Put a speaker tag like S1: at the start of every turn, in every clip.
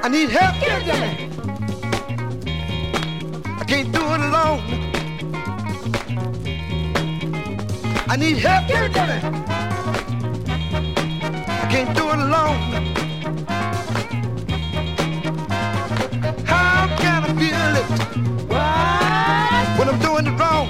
S1: need help. Give it to me. I can't do it alone. I need help. Give it to me. I can't do it alone. How can I feel it? What? When I'm doing it wrong.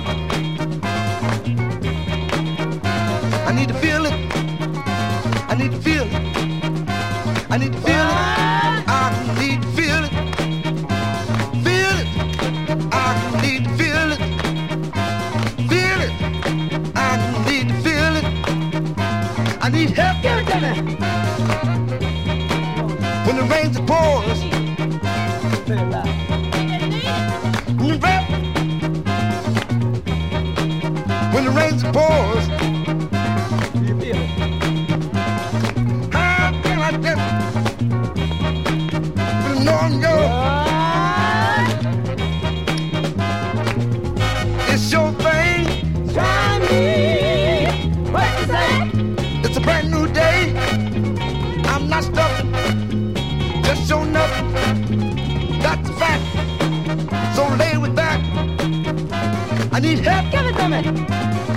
S1: I need to feel it. I need to feel it. I need to feel it. I need to feel it. Feel it. I need to feel it. Feel it. I need to feel it. I need help. Give it to me. When the rains it pours. When the rains it pours. You feel it. How can I just know I'm yours? It's your thing. Try me. What you say? It's a brand new day. I'm not stuck. Just show nothing. That's a fact. So lay with that. I need help. Give it to me.